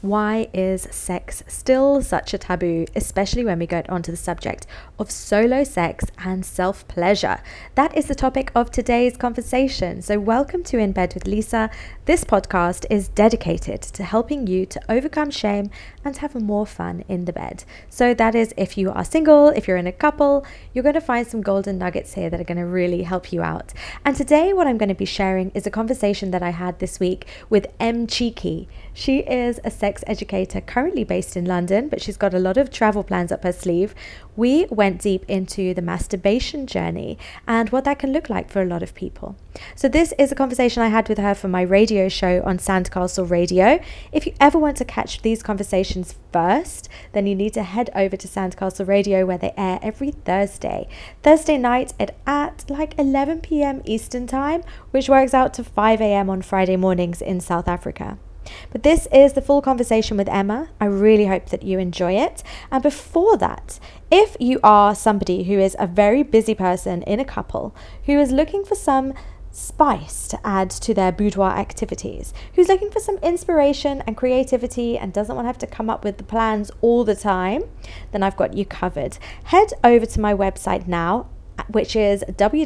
Why is sex still such a taboo, especially when we get onto the subject of solo sex and self pleasure? That is the topic of today's conversation. So, welcome to In Bed with Lisa. This podcast is dedicated to helping you to overcome shame and have more fun in the bed. So, that is if you are single, if you're in a couple, you're going to find some golden nuggets here that are going to really help you out. And today, what I'm going to be sharing is a conversation that I had this week with M. Cheeky. She is a sex educator currently based in London, but she's got a lot of travel plans up her sleeve. We went deep into the masturbation journey and what that can look like for a lot of people. So this is a conversation I had with her for my radio show on Sandcastle Radio. If you ever want to catch these conversations first, then you need to head over to Sandcastle Radio, where they air every Thursday night at like 11 p.m. Eastern Time, which works out to 5 a.m. on Friday mornings in South Africa. But this is the full conversation with Emma. I really hope that you enjoy it. And before that, if you are somebody who is a very busy person in a couple who is looking for some spice to add to their boudoir activities, who's looking for some inspiration and creativity and doesn't want to have to come up with the plans all the time, then I've got you covered. Head over to my website now, which is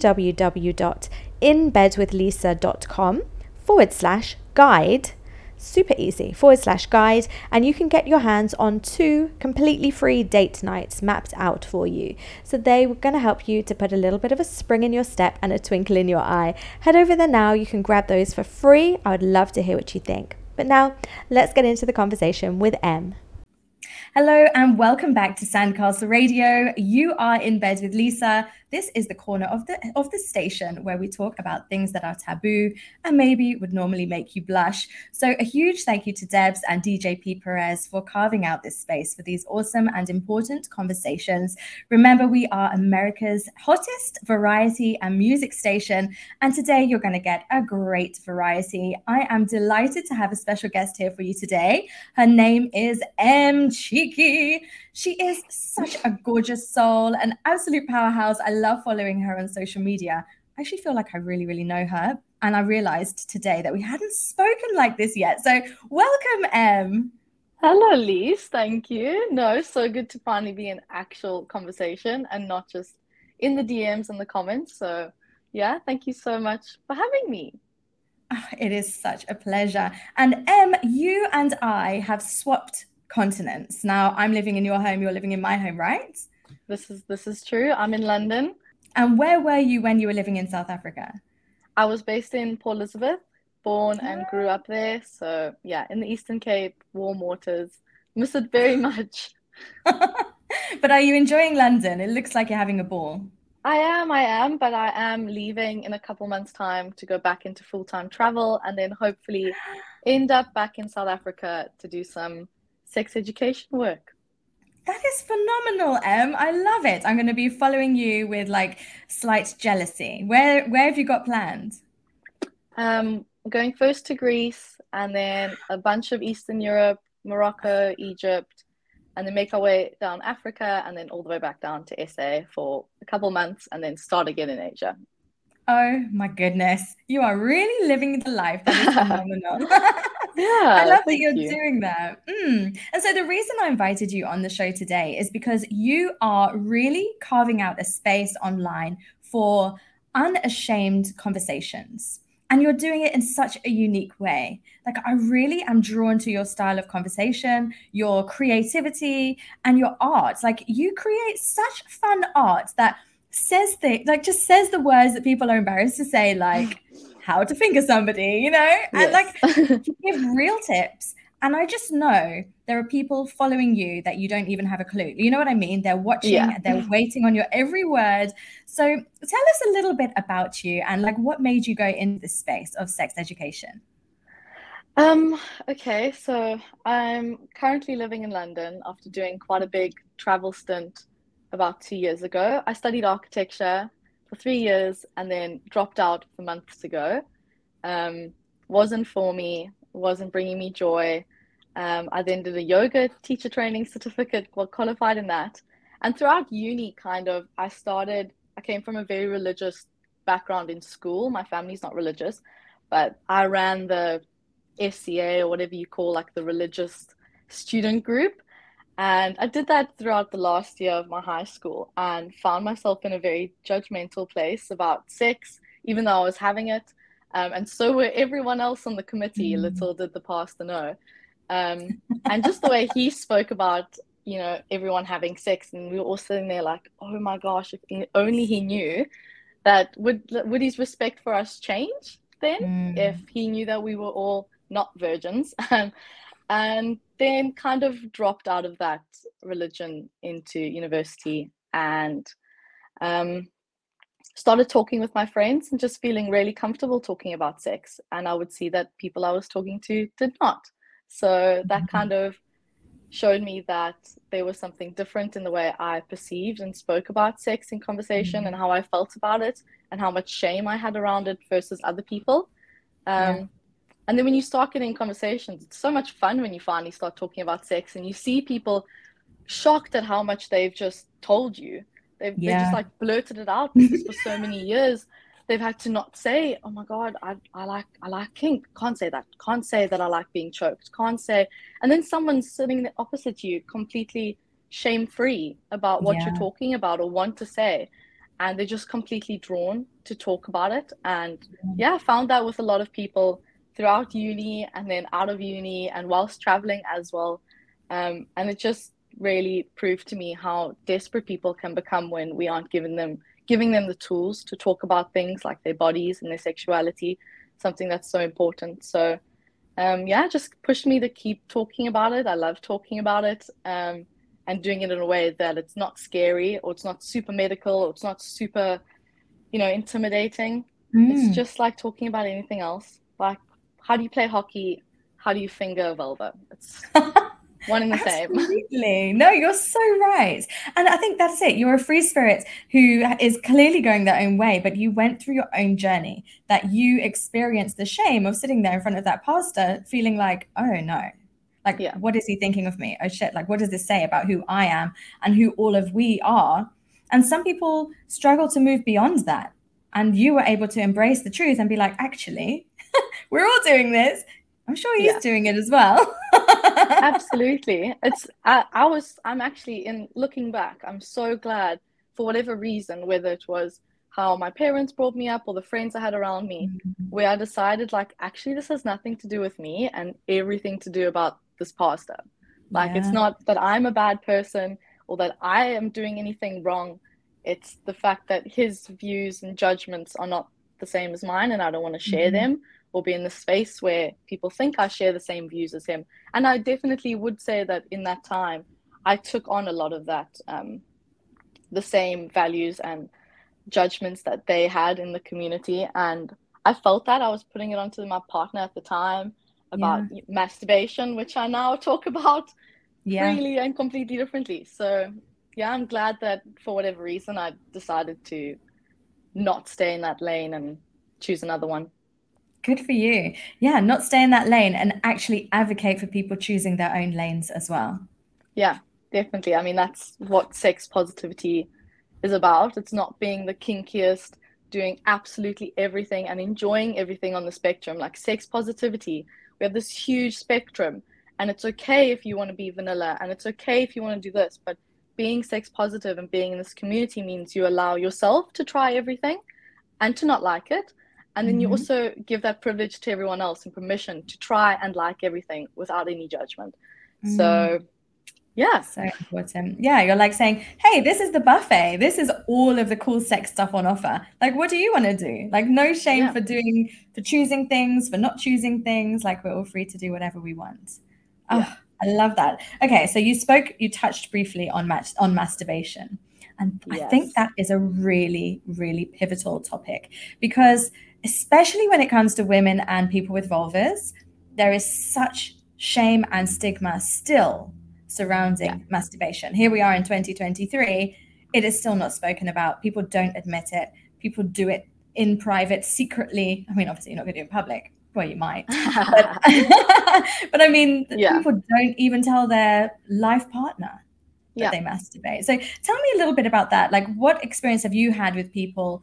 www.inbedwithlisa.com/guide. Super easy, /guide, and you can get your hands on 2 completely free date nights mapped out for you. So they're going to help you to put a little bit of a spring in your step and a twinkle in your eye. Head over there now. You can grab those for free. I would love to hear what you think. But now let's get into the conversation with Em. Hello and welcome back to Sandcastle Radio. You are in bed with Lisa. This is the corner of the station where we talk about things that are taboo and maybe would normally make you blush. So a huge thank you to Debs and DJ Pete Perez for carving out this space for these awesome and important conversations. Remember, we are America's hottest variety and music station, and today you're going to get a great variety. I am delighted to have a special guest here for you today. Her name is M. Cheeky. She is such a gorgeous soul, an absolute powerhouse. I love following her on social media. I actually feel like I really, really know her. And I realized today that we hadn't spoken like this yet. So welcome, Em. Hello, Lise. Thank you. No, so good to finally be in actual conversation and not just in the DMs and the comments. So yeah, thank you so much for having me. It is such a pleasure. And Em, you and I have swapped continents. Now I'm living in your home, you're living in my home, right? This is true. I'm in London. And where were you when you were living in South Africa? I was based in Port Elizabeth, born and grew up there. So yeah, in the Eastern Cape, warm waters. Miss it very much. But are you enjoying London? It looks like you're having a ball. I am, but I am leaving in a couple months' time to go back into full-time travel and then hopefully end up back in South Africa to do some sex education work. That is phenomenal, Em. I love it. I'm going to be following you with like slight jealousy. Where have you got planned? Going first to Greece and then a bunch of Eastern Europe, Morocco, Egypt, and then make our way down Africa and then all the way back down to SA for a couple months and then start again in Asia. Oh my goodness. You are really living the life. That is phenomenal. Yeah, I love that thank you're you. doing that. And so the reason I invited you on the show today is because you are really carving out a space online for unashamed conversations. And you're doing it in such a unique way. Like, I really am drawn to your style of conversation, your creativity, and your art. Like, you create such fun art that just says the words that people are embarrassed to say, like how to finger somebody, and Yes. like you give real tips. And I just know there are people following you that you don't even have a clue. You know what I mean? They're watching, Yeah. they're waiting on your every word. So tell us a little bit about you and like what made you go into this space of sex education. Okay, so I'm currently living in London after doing quite a big travel stint about 2 years ago. I studied architecture for 3 years and then dropped out for months ago. Wasn't for me, wasn't bringing me joy. I then did a yoga teacher training certificate, got qualified in that. And throughout uni, I came from a very religious background in school. My family's not religious, but I ran the SCA or whatever you call like the religious student group. And I did that throughout the last year of my high school and found myself in a very judgmental place about sex, even though I was having it. And so were everyone else on the committee. Mm. Little did the pastor know. Um, and just the way he spoke about, everyone having sex, and we were all sitting there like, oh my gosh, if only he knew that, would his respect for us change then if Mm. he knew that we were all not virgins? And then kind of dropped out of that religion into university and um, started talking with my friends and just feeling really comfortable talking about sex. And I would see that people I was talking to did not. So that kind of showed me that there was something different in the way I perceived and spoke about sex in conversation and Mm. how I felt about it and how much shame I had around it versus other people. Yeah. Um, and then when you start getting conversations, it's so much fun when you finally start talking about sex and you see people shocked at how much they've just told you. They just Yeah. like blurted it out because for so many years they've had to not say, oh my God, I like kink. Can't say that. Can't say that I like being choked. Can't say. And then someone's sitting opposite you completely shame free about what you're Yeah. talking about or want to say. And they're just completely drawn to talk about it. And yeah, I found that with a lot of people throughout uni and then out of uni and whilst traveling as well. And it just really proved to me how desperate people can become when we aren't giving them the tools to talk about things like their bodies and their sexuality, something that's so important. So yeah, just pushed me to keep talking about it. I love talking about it, and doing it in a way that it's not scary or it's not super medical or it's not super, intimidating. It's Mm. just like talking about anything else. Like, how do you play hockey? How do you finger a vulva? It's one and the same. Absolutely. No, you're so right. And I think that's it. You're a free spirit who is clearly going their own way, but you went through your own journey, that you experienced the shame of sitting there in front of that pastor feeling like, oh no, like, Yeah, what is he thinking of me? Oh shit, like, what does this say about who I am and who all of we are? And some people struggle to move beyond that. And you were able to embrace the truth and be like, actually, we're all doing this. I'm sure he's yeah. doing it as well. Absolutely. I'm actually, in looking back, I'm so glad for whatever reason, whether it was how my parents brought me up or the friends I had around me, where I decided like actually this has nothing to do with me and everything to do about this pastor. Like it's Yeah. not that I'm a bad person or that I am doing anything wrong. It's the fact that his views and judgments are not the same as mine and I don't want to share Mhm. them or be in the space where people think I share the same views as him. And I definitely would say that in that time, I took on a lot of that, the same values and judgments that they had in the community. And I felt that I was putting it onto my partner at the time about Yeah. masturbation, which I now talk about Yeah. freely and completely differently. So, yeah, I'm glad that for whatever reason I decided to not stay in that lane and choose another one. Good for you. Yeah, not stay in that lane and actually advocate for people choosing their own lanes as well. Yeah, definitely. I mean, that's what sex positivity is about. It's not being the kinkiest, doing absolutely everything and enjoying everything on the spectrum. Like sex positivity, we have this huge spectrum, and it's okay if you want to be vanilla, and it's okay if you want to do this, but being sex positive and being in this community means you allow yourself to try everything and to not like it. And then you Mhm. also give that privilege to everyone else and permission to try and like everything without any judgment. Mm. So, yeah, So important. Yeah, you're like saying, hey, this is the buffet. This is all of the cool sex stuff on offer. Like, what do you want to do? Like, no shame yeah, for for choosing things, for not choosing things. Like, we're all free to do whatever we want. yeah, Oh, I love that. Okay, so you touched briefly on on masturbation. And I think yes, that is a really, really pivotal topic because, especially when it comes to women and people with vulvas, there is such shame and stigma still yeah, surrounding masturbation. Here we are in 2023, it is still not spoken about. People don't admit it. People do it in private, secretly. I mean, obviously, you're not going to do it in public. Well, you might, but but I mean, yeah, people don't even tell their life partner that yeah. they masturbate. So tell me a little bit about that. Like, what experience have you had with people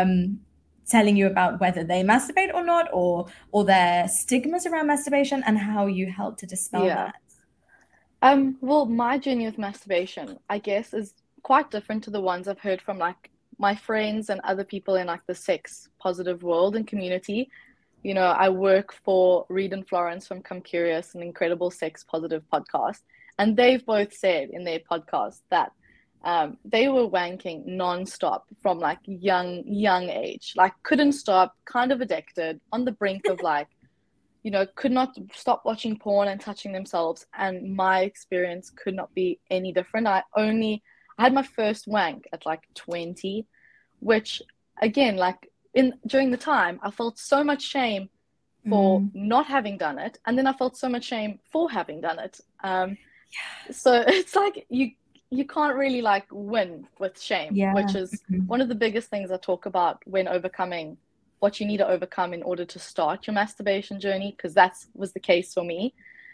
telling you about whether they masturbate or not, or their stigmas around masturbation, and how you help to dispel Yeah. that? Well, my journey with masturbation, I guess, is quite different to the ones I've heard from like my friends and other people in like the sex positive world and community. You know, I work for Reed and Florence from Come Curious, an incredible sex positive podcast, and they've both said in their podcast that they were wanking nonstop from like young age, like couldn't stop, kind of addicted, on the brink of like could not stop watching porn and touching themselves. And my experience could not be any different. I had my first wank at like 20, which again, like in during the time, I felt so much shame for Mm, not having done it, and then I felt so much shame for having done it. So it's like you can't really like win with shame, which yeah. is Mhm. one of the biggest things I talk about when overcoming what you need to overcome in order to start your masturbation journey, because that was the case for me.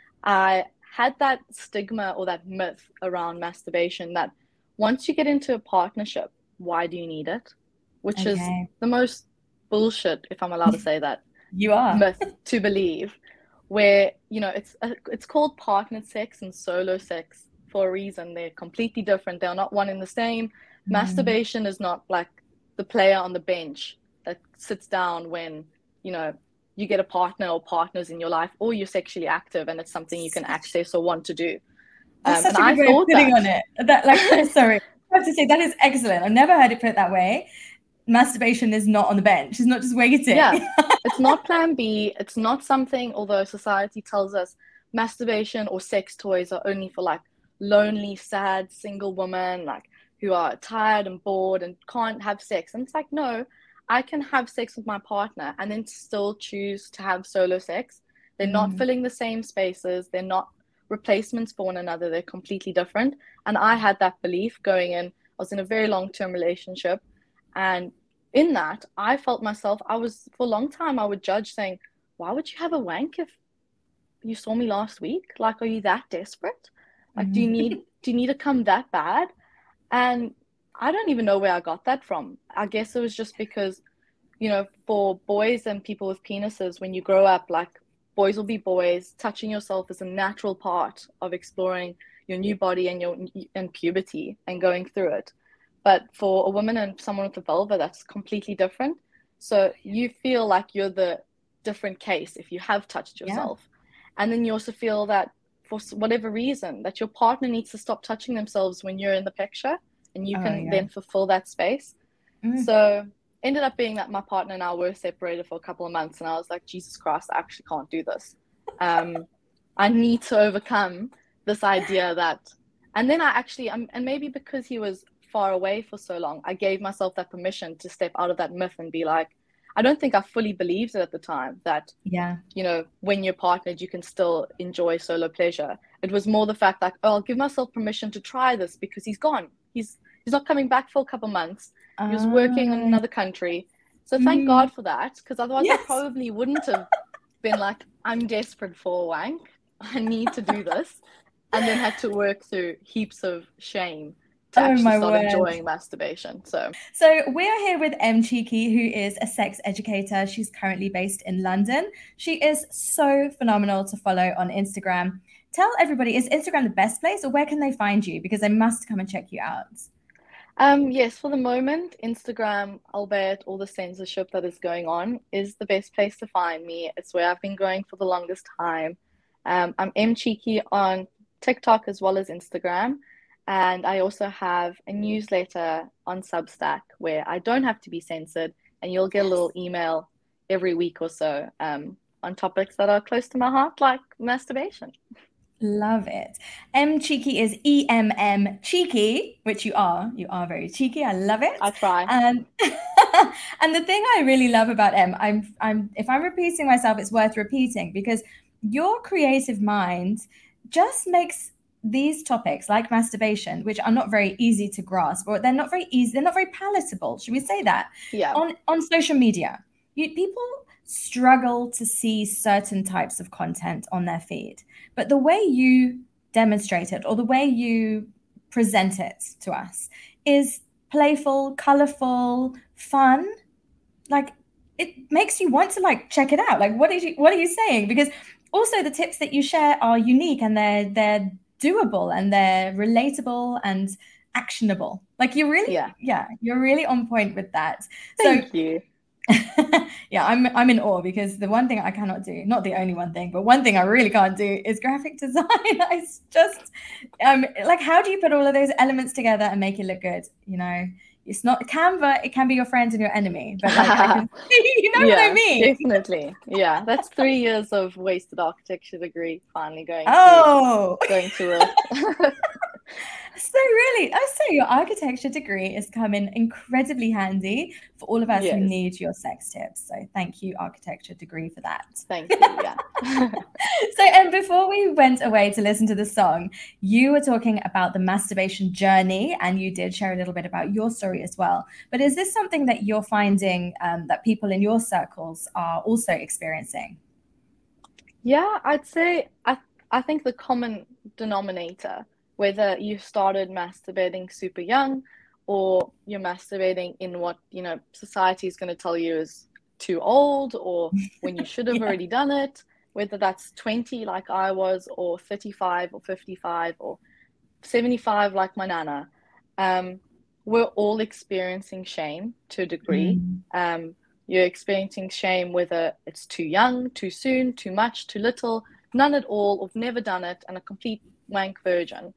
I had that stigma or that myth around masturbation that once you get into a partnership, why do you need it? Which is Okay. the most bullshit, if I'm allowed to say that, You are. myth to believe, where it's called partnered sex and solo sex for a reason. They're completely different. They're not one and the same. Mm, Masturbation is not like the player on the bench that sits down when you know you get a partner or partners in your life, or you're sexually active and it's something you can such, access or want to do. that's And such a good I way of thought putting on that. it. That like, sorry, I have to say that is excellent. I've never heard it put that way. Masturbation is not on the bench. It's not just Yeah, waiting. it's not plan B. It's not something, although society tells us masturbation or sex toys are only for like lonely, sad, single women, like who are tired and bored and can't have sex. And it's like, no, I can have sex with my partner and then still choose to have solo sex. They're not Mm, filling the same spaces, they're not replacements for one another, they're completely different. And I had that belief going in. I was in a very long-term relationship, and in that, I felt myself, I was, for a long time, I would judge saying, why would you have a wank if you saw me last week? Like, are you that desperate? Like, mm. do you need to come that bad? And I don't even know where I got that from. I guess it was just because, for boys and people with penises, when you grow up, like, boys will be boys. Touching yourself is a natural part of exploring your new body and your and puberty and going through it. But for a woman and someone with a vulva, that's completely different. So you feel like you're the different case if you have touched Yeah. yourself. And then you also feel that for whatever reason, that your partner needs to stop touching themselves when you're in the picture and you Oh can yeah. then fulfill that space. Mm. So ended up being that my partner and I were separated for a couple of months, and I was like, Jesus Christ, I actually can't do this. Um, I need to overcome this idea that, and then I actually, and maybe because he was far away for so long, I gave myself that permission to step out of that myth and be like, I don't think I fully believed it at the time that, Yeah. when you're partnered, you can still enjoy solo pleasure. It was more the fact that, oh, I'll give myself permission to try this because he's gone. He's not coming back for a couple months. He was working in Uh, another country. So thank mm, God for that, because otherwise I yes. probably wouldn't have been like, I'm desperate for a wank. I need to do this. And then had to work through heaps of shame to Oh actually my start word. enjoying masturbation. So, So we are here with M Cheeky, who is a sex educator. She's currently based in London. She is so phenomenal to follow on Instagram. Tell everybody, is Instagram the best place or where can they find you? Because they must come and check you out. yes, for the moment, Instagram, albeit all the censorship that is going on, is the best place to find me. It's where I've been going for the longest time. I'm M Cheeky on TikTok as well as Instagram. And I also have a newsletter on Substack where I don't have to be censored, and you'll get a Yes. little email every week or so on topics that are close to my heart, like masturbation. Love it. M Cheeky is EMM Cheeky, which you are. You are very cheeky. I love it. I try. And and the thing I really love about M, I'm if I'm repeating myself, it's worth repeating because your creative mind just makes these topics like masturbation, which are not very easy to grasp, or they're not very easy, they're not very palatable, should we say that? Yeah. On social media. People struggle to see certain types of content on their feed. But the way you demonstrate it or the way you present it to us is playful, colorful, fun. Like it makes you want to like check it out. Like what are you saying? Because also the tips that you share are unique and they're doable and they're relatable and actionable. Like you're really on point with that. Thank you. Yeah, I'm in awe, because the one thing I cannot do, not the only one thing, but one thing I really can't do is graphic design. It's just like, how do you put all of those elements together and make it look good? It's not Canva, it can be your friend and your enemy, but like I can see, what I mean? Definitely. Yeah, that's 3 years of wasted architecture degree finally going to work. So really, your architecture degree is coming incredibly handy for all of us who need your sex tips. So thank you, architecture degree, for that. Thank you, yeah. So, and before we went away to listen to the song, you were talking about the masturbation journey, and you did share a little bit about your story as well. But is this something that you're finding that people in your circles are also experiencing? Yeah, I'd say I think the common denominator, whether you started masturbating super young or you're masturbating in what, society is going to tell you is too old, or when you should have already done it, whether that's 20 like I was, or 35 or 55 or 75 like my nana, we're all experiencing shame to a degree. You're experiencing shame whether it's too young, too soon, too much, too little, none at all, or never done it, and a complete wank virgin.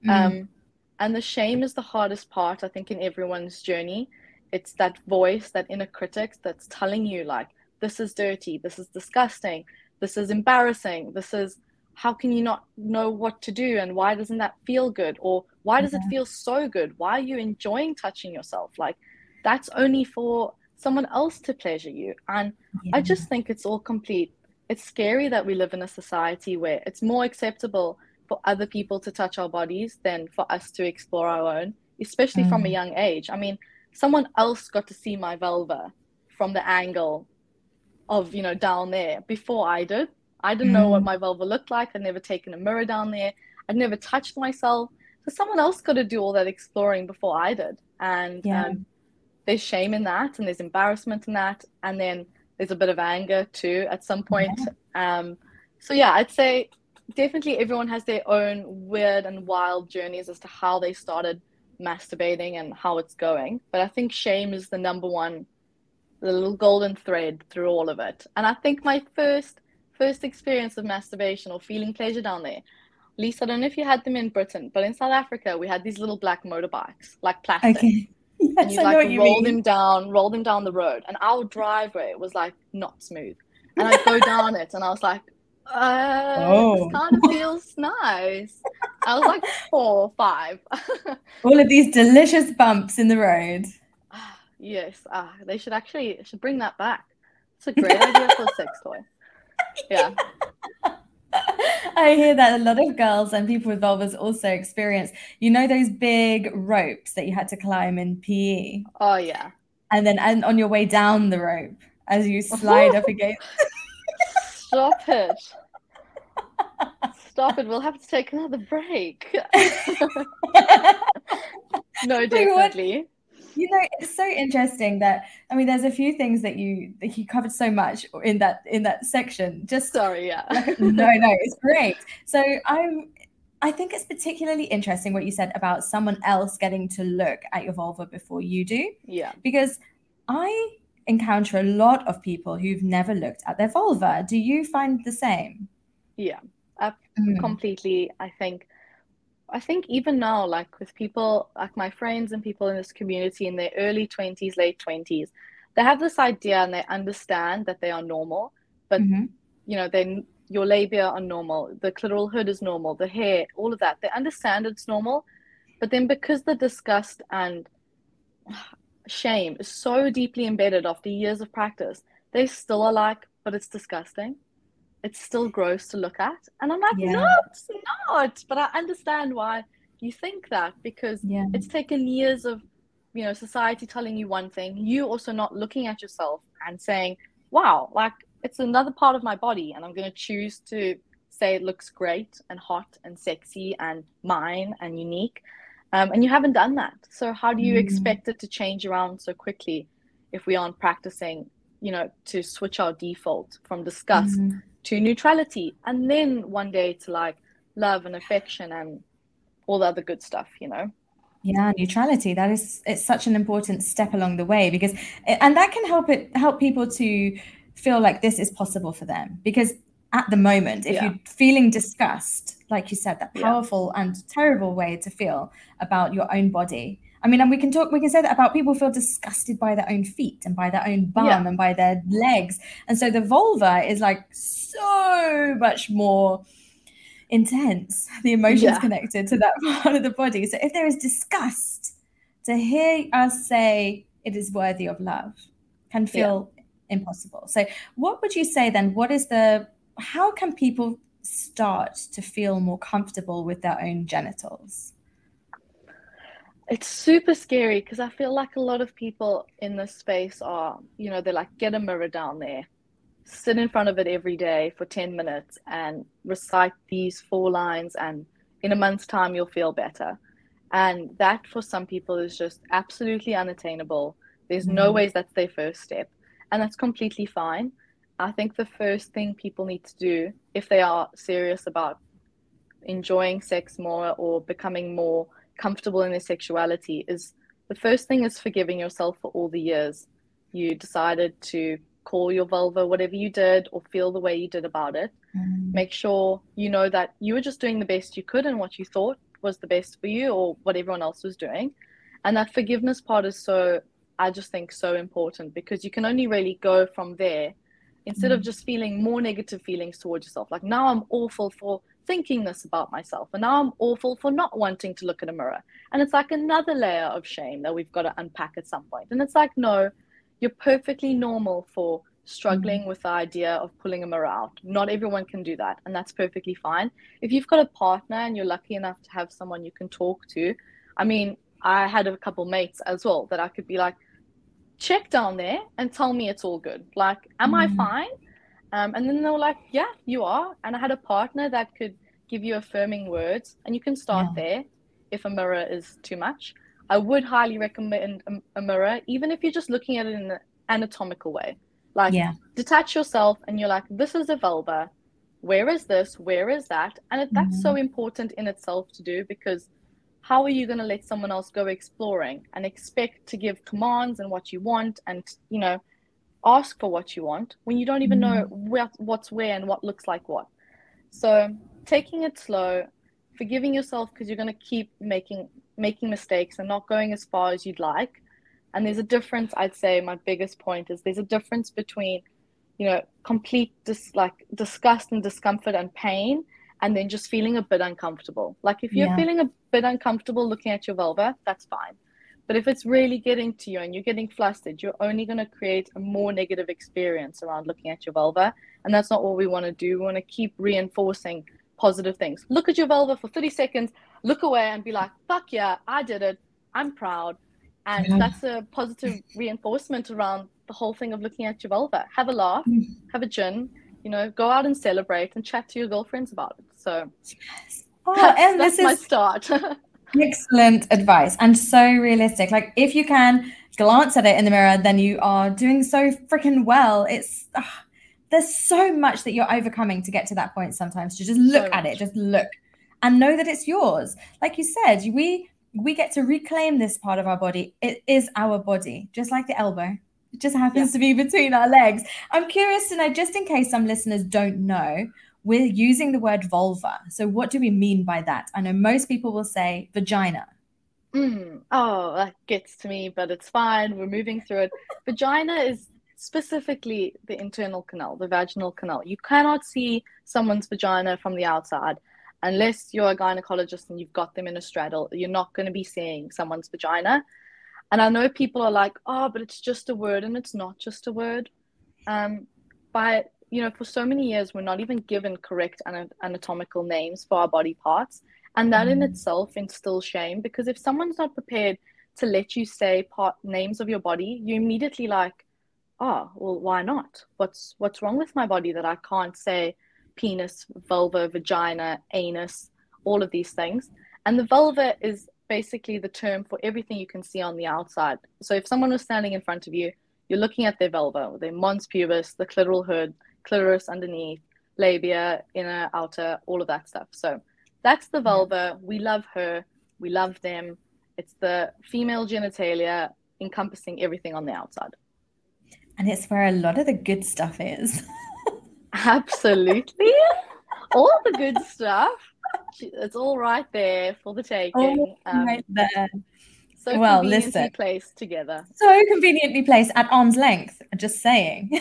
And the shame is the hardest part, I think, in everyone's journey. It's that voice, that inner critic that's telling you, like, this is dirty, this is disgusting, this is embarrassing, how can you not know what to do, and why doesn't that feel good, or why does it feel so good? Why are you enjoying touching yourself? Like, that's only for someone else to pleasure you. And I just think it's all complete. It's scary that we live in a society where it's more acceptable for other people to touch our bodies than for us to explore our own, especially from a young age. I mean, someone else got to see my vulva from the angle of, down there before I did. I didn't know what my vulva looked like. I'd never taken a mirror down there. I'd never touched myself. So someone else got to do all that exploring before I did. And there's shame in that, and there's embarrassment in that, and then there's a bit of anger too at some point. So yeah, I'd say definitely everyone has their own weird and wild journeys as to how they started masturbating and how it's going. But I think shame is the number one, the little golden thread through all of it. And I think my first experience of masturbation or feeling pleasure down there, Lisa, I don't know if you had them in Britain, but in South Africa, we had these little black motorbikes, like plastic. Okay. Yes, and you'd like roll them down the road. And our driveway was like not smooth. And I'd go down it, and I was like, this kind of feels nice. I was like 4 or 5. All of these delicious bumps in the road. Yes, they should bring that back. It's a great idea for a sex toy. Yeah. I hear that a lot of girls and people with vulvas also experience, those big ropes that you had to climb in PE. Oh, yeah. And on your way down the rope, as you slide up against. Stop it. Stop it. We'll have to take another break. No, definitely. It's so interesting that, there's a few things that you covered so much in that section. Just sorry, yeah. No, it's great. So I think it's particularly interesting what you said about someone else getting to look at your vulva before you do. Yeah. Because I encounter a lot of people who've never looked at their vulva. Do you find the same? Yeah, completely. I think even now, like with people, like my friends and people in this community in their early 20s, late 20s, they have this idea and they understand that they are normal, but then your labia are normal, the clitoral hood is normal, the hair, all of that. They understand it's normal, but then because the disgust and shame is so deeply embedded after years of practice, they still are like, but it's disgusting. It's still gross to look at. And I'm like, no, it's not. But I understand why you think that, because it's taken years of, society telling you one thing, you also not looking at yourself and saying, wow, like it's another part of my body, and I'm going to choose to say it looks great and hot and sexy and mine and unique. And you haven't done that. So how do you expect it to change around so quickly if we aren't practicing, to switch our default from disgust to neutrality, and then one day to like love and affection and all the other good stuff, you know? Yeah, neutrality. It's such an important step along the way because and that can help people to feel like this is possible for them. Because at the moment, if Yeah. you're feeling disgust, like you said, that Yeah. powerful and terrible way to feel about your own body. I mean, and we can say that about people who feel disgusted by their own feet and by their own Yeah. bum and by their legs. And so the vulva is like so much more intense, the emotions Yeah. connected to that part of the body. So if there is disgust, to hear us say it is worthy of love can Yeah. feel impossible. So what would you say then? How can people start to feel more comfortable with their own genitals? It's super scary because I feel like a lot of people in this space are, they're like, get a mirror down there, sit in front of it every day for 10 minutes and recite these 4 lines, and in a month's time, you'll feel better. And that for some people is just absolutely unattainable. There's no Mm, ways that's their first step. And that's completely fine. I think the first thing people need to do, if they are serious about enjoying sex more or becoming more comfortable in their sexuality, is the first thing is forgiving yourself for all the years you decided to call your vulva whatever you did or feel the way you did about it. mm, Make sure you know that you were just doing the best you could and what you thought was the best for you or what everyone else was doing. And that forgiveness part is so, I just think, so important because you can only really go from there instead of mm, just feeling more negative feelings towards yourself. Like, now I'm awful for thinking this about myself, and now I'm awful for not wanting to look at a mirror. And it's like another layer of shame that we've got to unpack at some point. And it's like, no, you're perfectly normal for mm. struggling with the idea of pulling a mirror out. Not everyone can do that, and that's perfectly fine. If you've got a partner and you're lucky enough to have someone you can talk to, I mean, I had a couple mates as well that I could be like, check down there and tell me it's all good. Like, am I Mm, fine? And then they were like, yeah, you are. And I had a partner that could give you affirming words, and you can start yeah, there if a mirror is too much. I would highly recommend a mirror, even if you're just looking at it in an anatomical way. Like, yeah. detach yourself and you're like, this is a vulva. Where is this? Where is that? And that's so Mm, important in itself to do because how are you going to let someone else go exploring and expect to give commands and what you want and, ask for what you want when you don't even know mm, what's where and what looks like what? So taking it slow, forgiving yourself because you're going to keep making mistakes and not going as far as you'd like. And there's a difference, I'd say my biggest point is there's a difference between, complete disgust and discomfort and pain, and then just feeling a bit uncomfortable. Like if you're yeah. feeling a bit uncomfortable looking at your vulva, that's fine. But if it's really getting to you and you're getting flustered, you're only going to create a more negative experience around looking at your vulva. And that's not what we want to do. We want to keep reinforcing positive things. Look at your vulva for 30 seconds, look away and be like, fuck yeah, I did it. I'm proud. And Yeah. that's a positive reinforcement around the whole thing of looking at your vulva. Have a laugh, have a gin, go out and celebrate and chat to your girlfriends about it. So Oh, that's and that's this my is start. excellent advice and so realistic. Like if you can glance at it in the mirror, then you are doing so freaking well. There's so much that you're overcoming to get to that point sometimes to just look So at it, much. just look and know that it's yours. Like you said, we get to reclaim this part of our body. It is our body, just like the elbow. It just Yeah. happens to be between our legs. I'm curious to know, just in case some listeners don't know, we're using the word vulva. So what do we mean by that? I know most people will say vagina. Oh, that gets to me, but it's fine. We're moving through it. Vagina is specifically the internal canal, the vaginal canal. You cannot see someone's vagina from the outside unless you're a gynecologist and you've got them in a straddle. You're not going to be seeing someone's vagina. And I know people are like, oh, but it's just a word, and it's not just a word. Um, for so many years, we're not even given correct anatomical names for our body parts. And that in Mm, itself instills shame because if someone's not prepared to let you say names of your body, you immediately like, oh, well, why not? What's wrong with my body that I can't say penis, vulva, vagina, anus, all of these things? And the vulva is basically the term for everything you can see on the outside. So if someone was standing in front of you, you're looking at their vulva, their mons pubis, the clitoral hood, clitoris underneath, labia, inner, outer, all of that stuff. So That's the Yeah. vulva. We love her. We love them. It's the female genitalia encompassing everything on the outside. And it's where a lot of the good stuff is. Absolutely. All the good stuff. It's all right there for the All taking. right there. So Well, listen, conveniently placed together. so conveniently placed at arm's length. Just saying.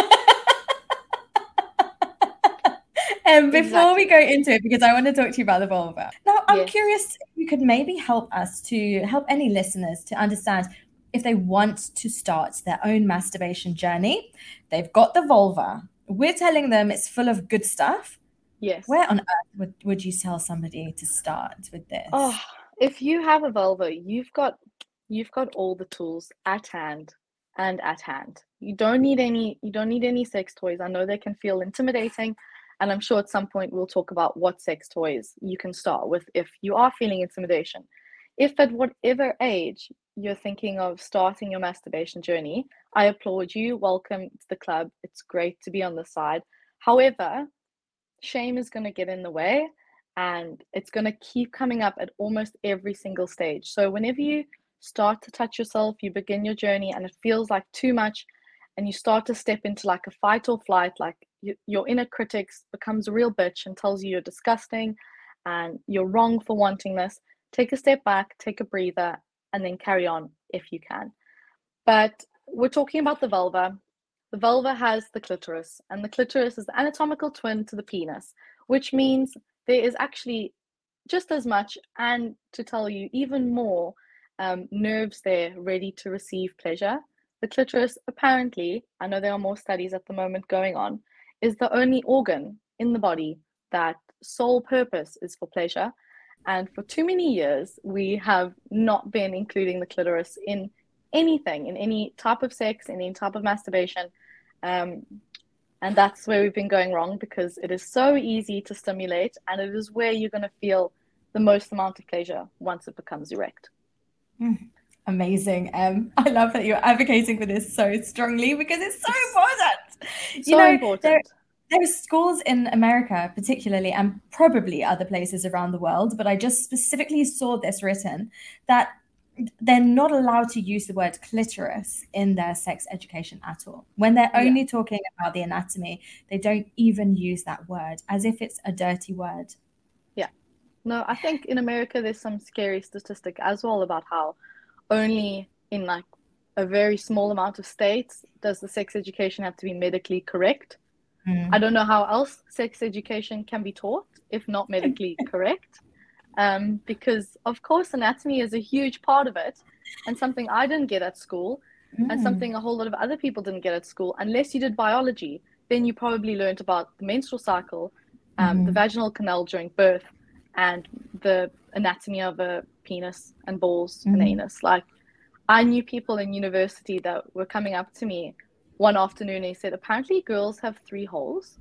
And before we Exactly. go into it, because I want to talk to you about the vulva. Now, I'm Yes. curious if you could maybe help us to help any listeners to understand if they want to start their own masturbation journey. They've got the vulva. We're telling them it's full of good stuff. Yes. Where on earth would you tell somebody to start with Oh, this? if you have a vulva, you've got all the tools at hand and at hand. You don't need any sex toys. I know they can feel intimidating, and I'm sure at some point we'll talk about what sex toys you can start with if you are feeling intimidation. If at whatever age you're thinking of starting your masturbation journey, I applaud you. Welcome to the club. It's great to be on the side. However, shame is going to get in the way and it's going to keep coming up at almost every single stage. So, whenever you start to touch yourself, you begin your journey and it feels like too much, and you start to step into like a fight or flight, like your inner critic becomes a real bitch and tells you you're disgusting and you're wrong for wanting this, take a step back, take a breather, and then carry on if you can. But we're talking about the vulva. The vulva has the clitoris, and the clitoris is the anatomical twin to the penis, which means there is actually just as much, and to tell you even more, nerves there ready to receive pleasure. The clitoris, apparently, I know there are more studies at the moment going on, is the only organ in the body that sole purpose is for pleasure. And for too many years, we have not been including the clitoris in anything, in any type of sex, in any type of masturbation. Um, and that's where we've been going wrong because it is so easy to stimulate and it is where you're going to feel the most amount of pleasure once it becomes erect. Amazing. I love that you're advocating for this so strongly because it's so It's important. You so know, there important. there are schools in America, particularly, and probably other places around the world, but I just specifically saw this written that they're not allowed to use the word clitoris in their sex education at all. When they're Yeah. only talking about the anatomy, they don't even use that word as if it's a dirty word. Yeah. No, I think in America there's some scary statistic as well about how only in like a very small amount of states does the sex education have to be medically correct. I Mm. don't know how else sex education can be taught if not medically correct. Because of course anatomy is a huge part of it and something I didn't get at school and Mm. something a whole lot of other people didn't get at school. Unless you did biology, then you probably learned about the menstrual cycle, the Mhm. vaginal canal during birth, and the anatomy of a penis and balls and Mhm. anus. Like I knew people in university that were coming up to me one afternoon and he said, apparently girls have three holes.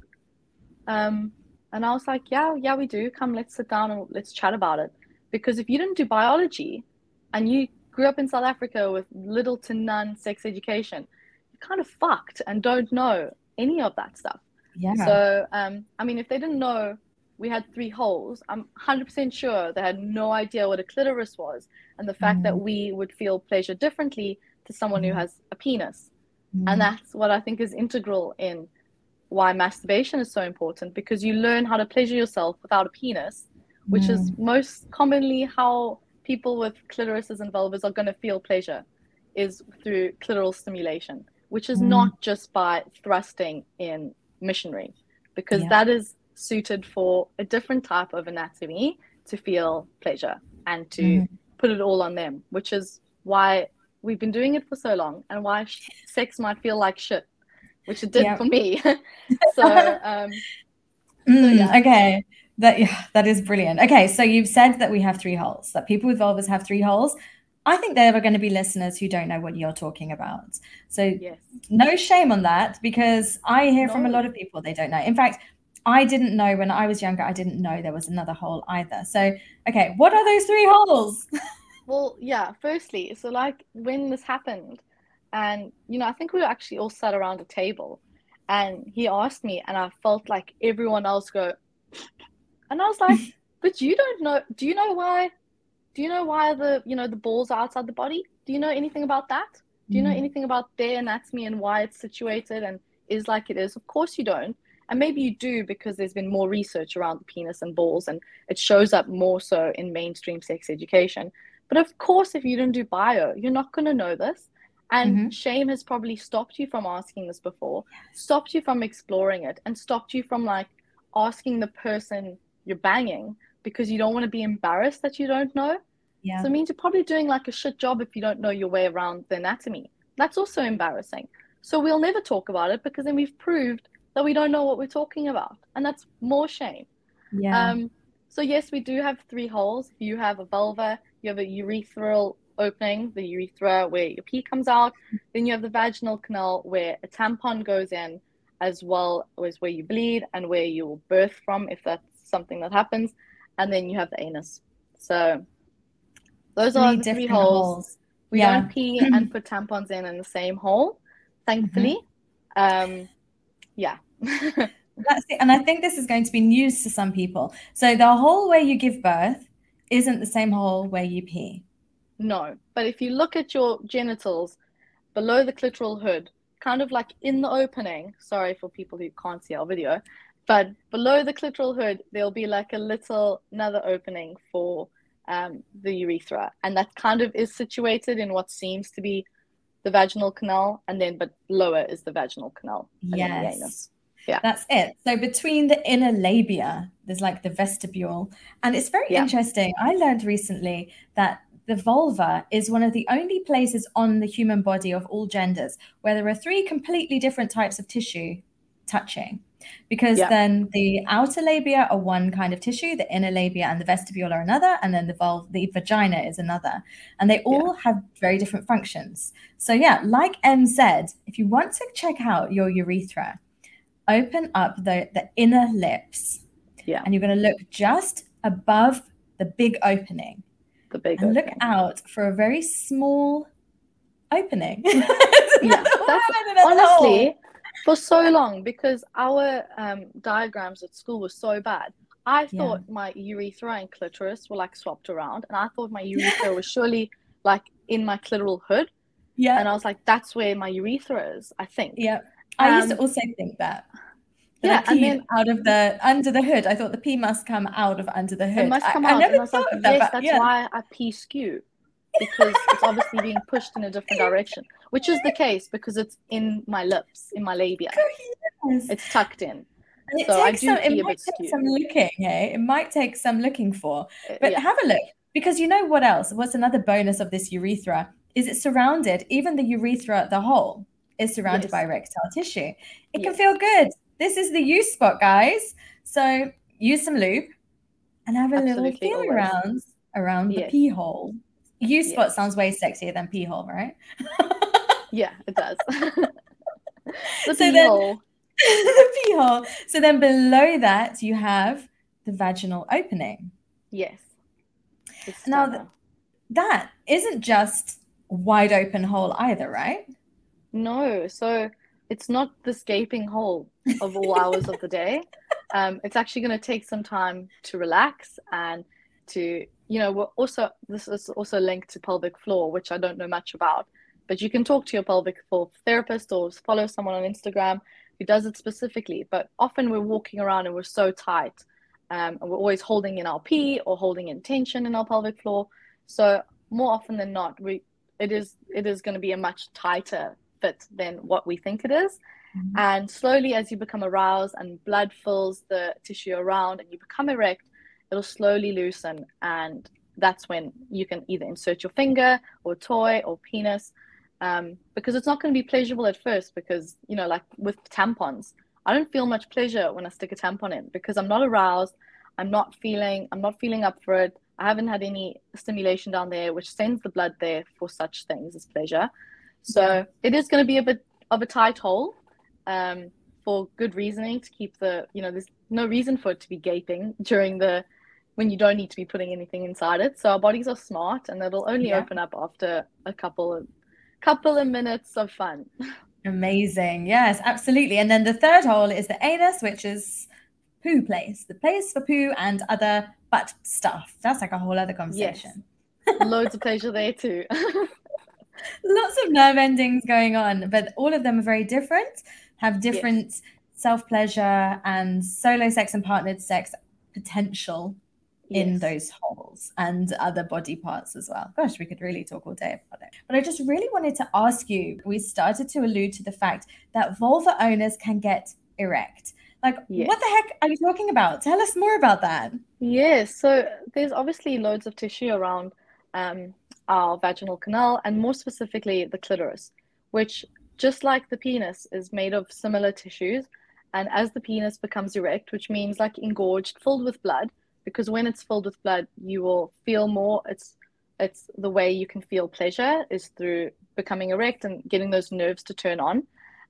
Um, and I was like, yeah, yeah, we do. Come, let's sit down and let's chat about it. Because if you didn't do biology and you grew up in South Africa with little to none sex education, you're kind of fucked and don't know any of that stuff. Yeah. So, I mean, if they didn't know we had three holes, I'm 100% sure they had no idea what a clitoris was and the fact that Mm. we would feel pleasure differently to someone who Mm. has a penis. And Mm. that's what I think is integral in why masturbation is so important because you learn how to pleasure yourself without a penis, which is Mm. most commonly how people with clitorises and vulvas are going to feel pleasure is through clitoral stimulation, which is Mm. not just by thrusting in missionary, because Yeah. that is suited for a different type of anatomy to feel pleasure and to Mhm. put it all on them, which is why we've been doing it for so long and why sex might feel like shit, which it did Yeah. for me. so so yeah. Okay. That yeah, that is brilliant. Okay, so you've said that we have three holes, that people with vulvas have three holes. I think there are going to be listeners who don't know what you're talking about. So Yes. no shame on that because I hear from a lot No. of people they don't know. In fact, I didn't know when I was younger, I didn't know there was another hole either. So, okay, what are those three holes? Well, yeah, firstly, so like when this happened, and I think we were actually all sat around a table, and he asked me, and I felt like everyone else go, and I was like, But you don't know. Do you know why? Do you know why the balls are outside the body? Do you know anything about that? Do you know Mm. anything about their anatomy and why it's situated and is like it is? Of course you don't. And maybe you do because there's been more research around the penis and balls and it shows up more so in mainstream sex education. But of course, if you didn't do bio, you're not going to know this. And Mm-hmm. shame has probably stopped you from asking this before, stopped you from exploring it, and stopped you from like asking the person you're banging because you don't want to be embarrassed that you don't know. Yeah. So it means you're probably doing like a shit job if you don't know your way around the anatomy. That's also embarrassing. So we'll never talk about it because then we've proved that we don't know what we're talking about. And that's more shame. Yeah. Um, so yes, we do have three holes. You have a vulva, you have a urethral opening, the urethra where your pee comes out. Then you have the vaginal canal where a tampon goes in, as well as where you bleed and where you will birth from if that's something that happens. And then you have the anus. So those are Three the three different holes. holes. We Yeah. don't pee and put tampons in the same hole, Mm-hmm. thankfully. Yeah. That's it. And I think this is going to be news to some people. So the hole where you give birth isn't the same hole where you pee. No, but if you look at your genitals below the clitoral hood, kind of like in the opening, sorry for people who can't see our video, but below the clitoral hood, there'll be like a little another opening for the urethra, and that kind of is situated in what seems to be the vaginal canal, and then but lower is the vaginal canal, and then the Yes. anus. Yeah. That's it. So between the inner labia, there's like the vestibule. And it's very Yeah. interesting. I learned recently that the vulva is one of the only places on the human body of all genders where there are three completely different types of tissue touching. Because Yeah. then the outer labia are one kind of tissue, the inner labia and the vestibule are another, and then the vagina is another. And they all have very different functions. So yeah, like Em said, if you want to check out your urethra, open up the inner lips, Yeah. and you're going to look just above the big opening The big and look opening. out for a very small opening. Yeah, that's honestly for so long because our diagrams at school were so bad. I thought my urethra and clitoris were like swapped around, and I thought my urethra was surely like in my clitoral hood. Yeah. And I was like, that's where my urethra is, I think. Yeah. I used to also think that. Yeah, I peed out of under the hood. I thought the pee must come out of under the hood. It must come I out. never And I was thought like, of that, yes, but that's why I pee skew. Because it's obviously being pushed in a different direction, which is the case because it's in my lips, in my labia. Yes. It's tucked in. And so I do it pee a might bit take skewed. some looking, hey? It might take some looking for. But Yeah. have a look. Because you know what else? What's another bonus of this urethra? Is it surrounded, even the urethra, the hole, is surrounded by erectile tissue. It can feel good. This is the use spot, guys. So use some lube and have a little feel around the pee hole. Use spot sounds way sexier than pee hole, right? Yeah, it does. The pee hole. The pee hole. So then below that, you have the vaginal opening. Yes. Now, that isn't just wide open hole either, right? No. So it's not this gaping hole of all hours of the day. It's actually going to take some time to relax and to, this is also linked to pelvic floor, which I don't know much about, but you can talk to your pelvic floor therapist or follow someone on Instagram who does it specifically. But often we're walking around and we're so tight, and we're always holding in our pee or holding in tension in our pelvic floor. So more often than not, it is going to be a much tighter fit than what we think it is. Mm-hmm. And slowly, as you become aroused and blood fills the tissue around and you become erect, it'll slowly loosen. And that's when you can either insert your finger or toy or penis, because it's not going to be pleasurable at first because, like with tampons, I don't feel much pleasure when I stick a tampon in because I'm not aroused. I'm not feeling up for it. I haven't had any stimulation down there, which sends the blood there for such things as pleasure. So it is going to be a bit of a tight hole, for good reasoning to keep there's no reason for it to be gaping when you don't need to be putting anything inside it. So our bodies are smart and it'll only open up after a couple of minutes of fun. Amazing. Yes, absolutely. And then the third hole is the anus, which is poo place, the place for poo and other butt stuff. That's like a whole other conversation. Yes. Loads of pleasure there too. Lots of nerve endings going on, but all of them are very different, have different self-pleasure and solo sex and partnered sex potential in those holes and other body parts as well. Gosh, we could really talk all day about it. But I just really wanted to ask you, we started to allude to the fact that vulva owners can get erect. Like, what the heck are you talking about? Tell us more about that. Yes, so there's obviously loads of tissue around our vaginal canal, and more specifically the clitoris, which, just like the penis, is made of similar tissues. And as the penis becomes erect, which means like engorged, filled with blood, because when it's filled with blood, you will feel more. It's the way you can feel pleasure is through becoming erect and getting those nerves to turn on.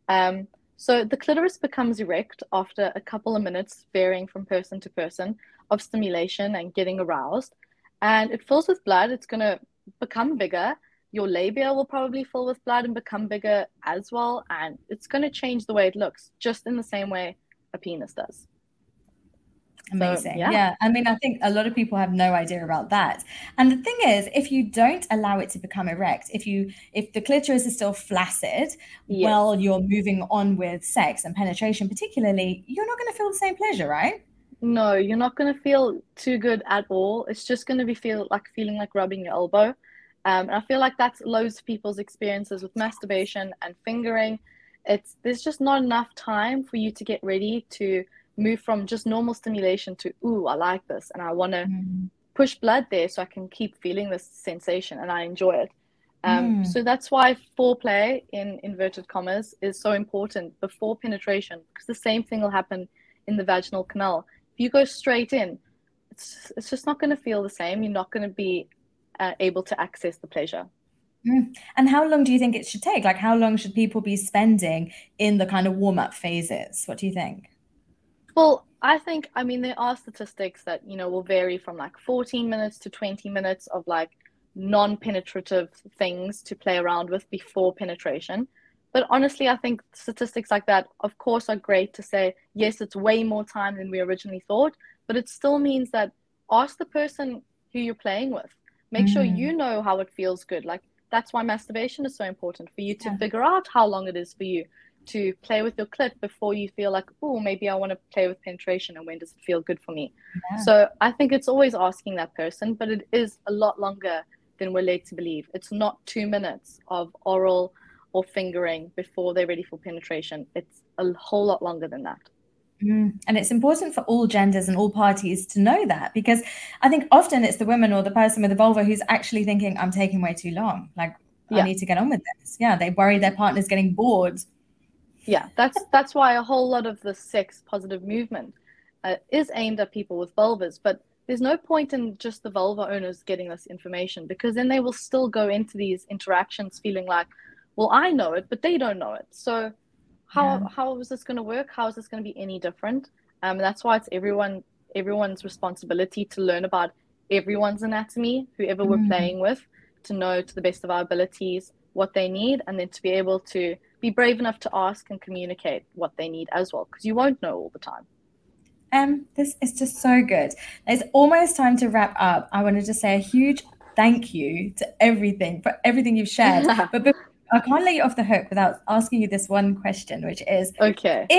So the clitoris becomes erect after a couple of minutes, varying from person to person, of stimulation and getting aroused. And it fills with blood. It's going to become bigger. Your labia will probably fill with blood and become bigger as well. And it's going to change the way it looks, just in the same way a penis does. Amazing. So, yeah. I mean, I think a lot of people have no idea about that. And the thing is, if you don't allow it to become erect, if the clitoris is still flaccid while you're moving on with sex and penetration particularly, you're not going to feel the same pleasure, right? No, you're not going to feel too good at all. It's just going to be feeling like rubbing your elbow. And I feel like that's loads of people's experiences with masturbation and fingering. There's just not enough time for you to get ready to move from just normal stimulation to, ooh, I like this, and I want to push blood there so I can keep feeling this sensation and I enjoy it. So that's why foreplay, in inverted commas, is so important before penetration, because the same thing will happen in the vaginal canal. If you go straight in, it's just not going to feel the same. You're not going to be able to access the pleasure. And how long do you think it should take? Like, how long should people be spending in the kind of warm-up phases? What do you think? Well, I mean, there are statistics that, will vary from like 14 minutes to 20 minutes of like non-penetrative things to play around with before penetration. But honestly, I think statistics like that, of course, are great to say, yes, it's way more time than we originally thought, but it still means that ask the person who you're playing with. Make sure you know how it feels good. Like, that's why masturbation is so important, for you to figure out how long it is for you to play with your clit before you feel like, oh, maybe I want to play with penetration, and when does it feel good for me? So I think it's always asking that person, but it is a lot longer than we're led to believe. It's not 2 minutes of oral or fingering before they're ready for penetration. It's a whole lot longer than that. And it's important for all genders and all parties to know that, because I think often it's the woman or the person with the vulva who's actually thinking, I'm taking way too long. Like, I need to get on with this. Yeah, they worry their partner's getting bored. Yeah, that's why a whole lot of the sex positive movement is aimed at people with vulvas. But there's no point in just the vulva owners getting this information, because then they will still go into these interactions feeling like, well, I know it, but they don't know it. So how is this going to work? How is this going to be any different? That's why it's everyone's responsibility to learn about everyone's anatomy, whoever we're playing with, to know to the best of our abilities what they need, and then to be able to be brave enough to ask and communicate what they need as well, because you won't know all the time. This is just so good. It's almost time to wrap up. I wanted to say a huge thank you for everything you've shared. But I can't let you off the hook without asking you this one question, which is, how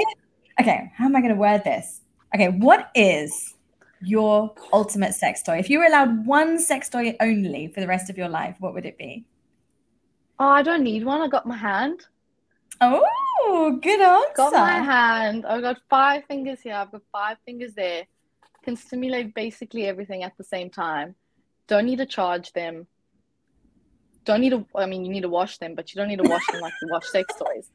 am I going to word this? Okay, what is your ultimate sex toy? If you were allowed one sex toy only for the rest of your life, what would it be? Oh, I don't need one. I got my hand. Oh, good answer. Got my hand. I've got 5 fingers here. I've got 5 fingers there. Can stimulate basically everything at the same time. Don't need to charge them. You need to wash them, but you don't need to wash them like you wash sex toys.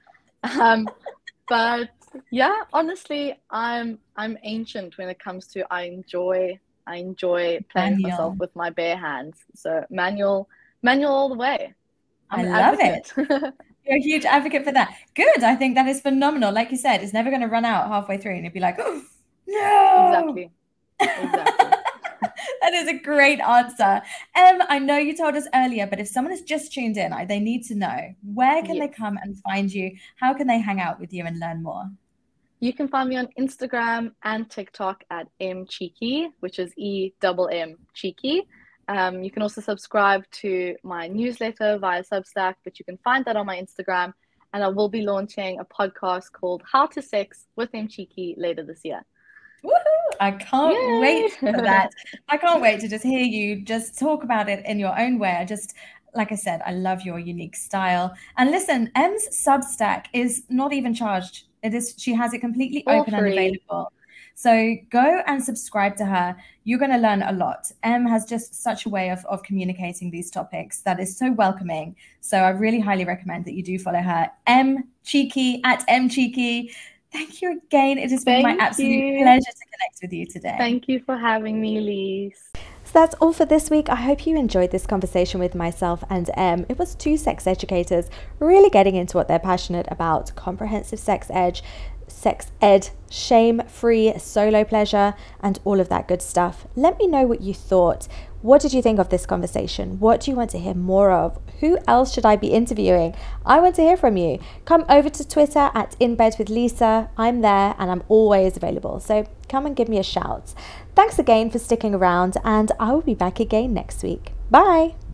But yeah, honestly, I'm ancient when it comes to I enjoy playing with myself with my bare hands. So manual all the way. I love it. You're a huge advocate for that. Good. I think that is phenomenal. Like you said, it's never going to run out halfway through and you'd be like, oh, no. Exactly. That is a great answer. I know you told us earlier, but if someone has just tuned in, they need to know, where can they come and find you? How can they hang out with you and learn more? You can find me on Instagram and TikTok at mcheeky, which is EMM cheeky. You can also subscribe to my newsletter via Substack, but you can find that on my Instagram. And I will be launching a podcast called How to Sex with Mcheeky later this year. Woohoo! I can't Yay! wait for that. I can't wait to just hear you just talk about it in your own way. Like I said, I love your unique style. And listen, Em's Substack is not even charged. She has it completely open and available. So go and subscribe to her. You're going to learn a lot. Em has just such a way of communicating these topics that is so welcoming. So I really highly recommend that you do follow her. Mcheeky at Mcheeky. Thank you again. It has been my absolute pleasure to connect with you today. Thank you for having me, Lise. So that's all for this week. I hope you enjoyed this conversation with myself and Em. It was two sex educators really getting into what they're passionate about: comprehensive sex ed, shame-free solo pleasure, and all of that good stuff. Let me know what you thought. What did you think of this conversation? What do you want to hear more of? Who else should I be interviewing? I want to hear from you. Come over to Twitter at InBedWithLisa. I'm there and I'm always available. So come and give me a shout. Thanks again for sticking around, and I will be back again next week. Bye.